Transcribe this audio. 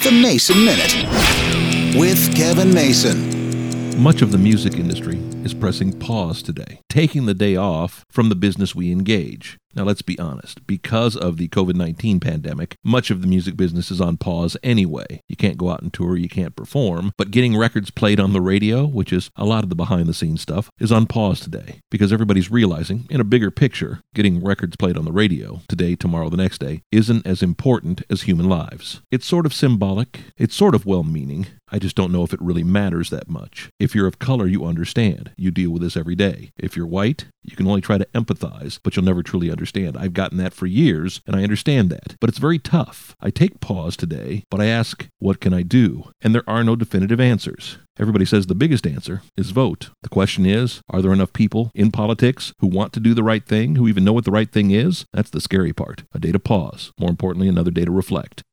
The Mason Minute with Kevin Mason. Much of the music industry is pressing pause today, taking the day off from the business we engage. Now, let's be honest. Because of the COVID-19 pandemic, much of the music business is on pause anyway. You can't go out and tour, you can't perform, but getting records played on the radio, which is a lot of the behind-the-scenes stuff, is on pause today because everybody's realizing, in a bigger picture, getting records played on the radio today, tomorrow, the next day, isn't as important as human lives. It's sort of symbolic. It's sort of well-meaning. I just don't know if it really matters that much. If you're of color, you understand. You deal with this every day. If you're white, you can only try to empathize, but you'll never truly understand. I've gotten that for years, and I understand that. But it's very tough. I take pause today, but I ask, what can I do? And there are no definitive answers. Everybody says the biggest answer is vote. The question is, are there enough people in politics who want to do the right thing, who even know what the right thing is? That's the scary part. A day to pause. More importantly, another day to reflect.